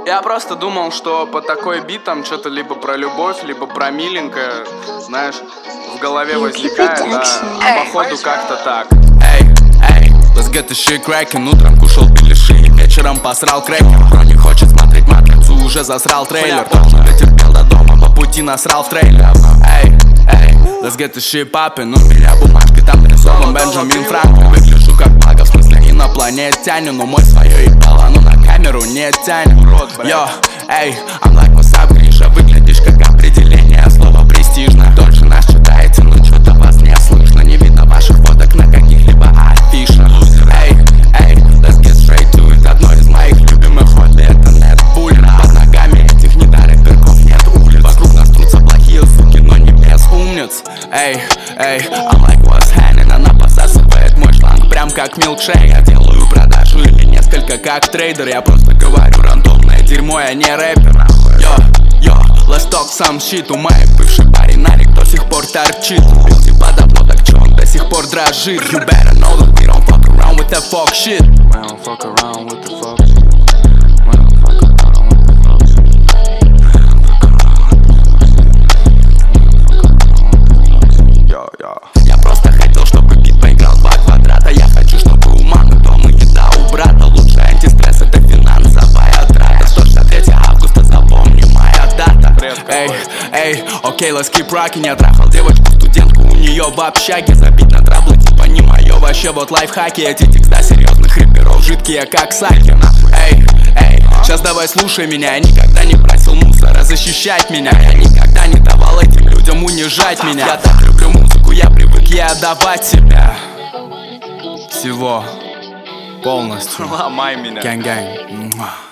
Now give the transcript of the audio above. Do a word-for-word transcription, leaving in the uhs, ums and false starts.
Я просто думал, что по такой бит там что-то либо про любовь, либо про миленькое, знаешь, в голове возникает, да, а походу как-то так. Эй, эй, let's get the shit crackin'. Утром кушал беляши, вечером посрал крекер. Кто не хочет смотреть матрицу, уже засрал трейлер. Точно дотерпел до дома, по пути насрал в трейлер. Эй, эй, let's get the shit poppin'. У меня бумажка, там нарисован Бенджамин Франклин. Выгляжу как бага, в смысле инопланетянин. Но мой свое ебало, но на камеру не тянет. Йо, эй, I'm like what's up, Гриша. Выглядишь как определение слова престижно. Дольше нас читаете, но что-то вас не слышно. Не видно ваших фоток на каких-либо афишах. Эй, эй, let's get straight to it. Одно из моих любимых хобби — это нетбуль. Под ногами этих недорепперков нет улиц. Вокруг нас трутся плохие суки, но не без умниц. Эй, эй, I'm like what's happening. Она посасывает мой шланг прям как милкшейк. Я делаю продажу или несколько как трейдер. Я просто говорю рандомное дерьмо, я не рэпер. Йо, йо, let's talk some shit. У моей бывшей парень Нарик до сих пор торчит. Убил типа давно, так чё он до сих пор дрожит? You better know that we don't fuck around with that fuck shit. We don't fuck around with the fuck shit. We don't fuck around with the fuck shit. Йо, йо. Я просто хотел, чтобы бит поиграл два квадрата. Я хочу, чтобы у мамы дома еда у брата. Лучший антистресс — это финансовая трата. сто шестьдесят третьего августа, запомни моя дата. Эй, эй, окей, let's keep rockin'. Я трахал девочку-студентку, у нее в общаге. Забить на траблы, типа не мое. Вообще вот лайфхаки, эти текста серьезных рэперов жидкие, как саки. Эй, эй, сейчас давай слушай меня. Я никогда не просил мусора защищать меня. Я никогда не давал этим людям унижать меня. Я так люблю музыку, я привык ей отдавать себя. Всего полностью. Ломай меня. Gang-gang.